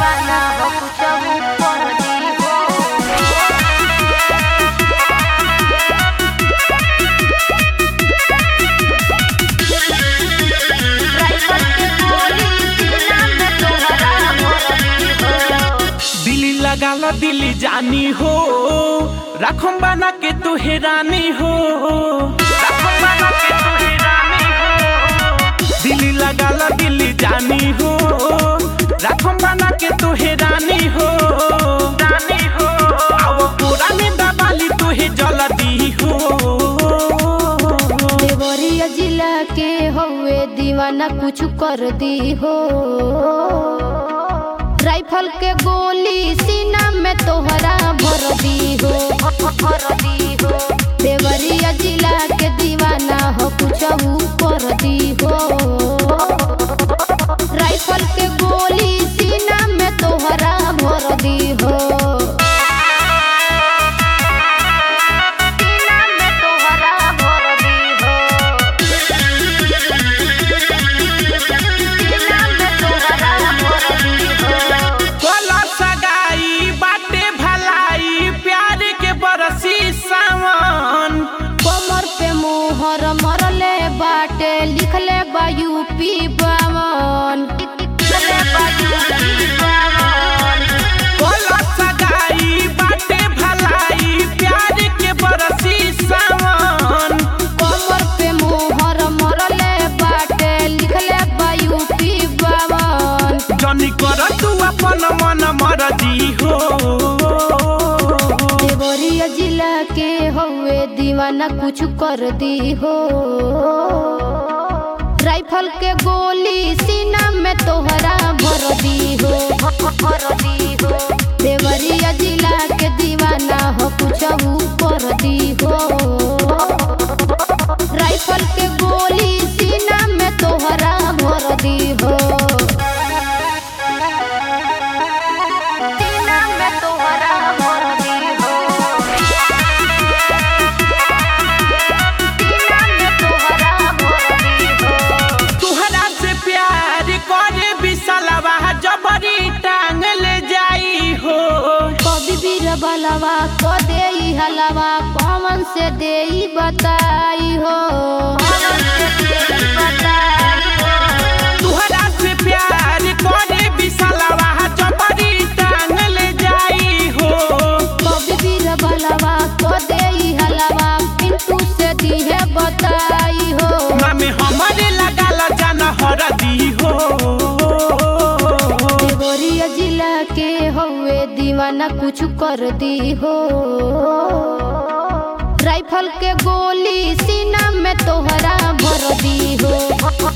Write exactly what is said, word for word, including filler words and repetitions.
दीवाना हो कुछ कर दी हो। राइफल के गोली सीना में तोहरा भर दी हो। दिल्ली लगा ला दिल्ली जानी हो, रखम बना के तू हैरानी हो, रखम बना के तू हैरानी हो। दिल्ली लगा ला दिल्ली जानी हो, रखम बना के तू हैरानी हो, रानी हो। आओ पूरा में दबाली तू है जल्दी हो। देवरिया जिला के होवे दीवाना कुछ कर दी हो। राइफल के गोली सीना में तोहरा भर दी हो, भर दी हो। देवरिया जिला के दीवाना हो कुछ कर दी हो। राइफल के गोली सीना में तोहरा भर दी हो। सीना में तोहरा भर दी हो। सीना में तोहरा भर दी हो। कोला सगाई बाटे भलाई, प्यार के बरसी सावन। कमर पे मोहर मरले बाटे, लिखले बा यूपी बावन, लिखले बा यूपी बावन। कोला सगाई बाटे भलाई, प्यार के बरसी सावन। कमर पे मोहर मरले बाटे, लिखले बा यूपी बावन। जनी कर तू अपन मन मर्जी हो। देवरिया जिला के होवे दीवाना कुछ कर दी हो। राइफल के गोली सीना में तोहरा भर दी हो, भर दी हो। देवरिया जिला के दीवाना हो कुछ कर दी हो। राइफल के गोली सीना में तोहरा भर दी हो। सीना में तोहरा भर दी हो। सीना में तोहरा भर दी हो। तुहरा से प्यार करे बिसलवा, जबरी टांग ले जाई हो। कभी बीर बलवा को दे हलवा, पवन से दे बताई हो। तुहरा से प्यार करे बिसलवा, जबरी टांग ले जाई हो। कभी बीर बलवा को दे हलवा, पिंटू से दी है बताई हो। नामे हमारे लगाला जान हर दी हो। देवरिया जिला के होवे दीवाना कुछ कर दी हो। राइफल के गोली सीना में तोहरा भर दी हो।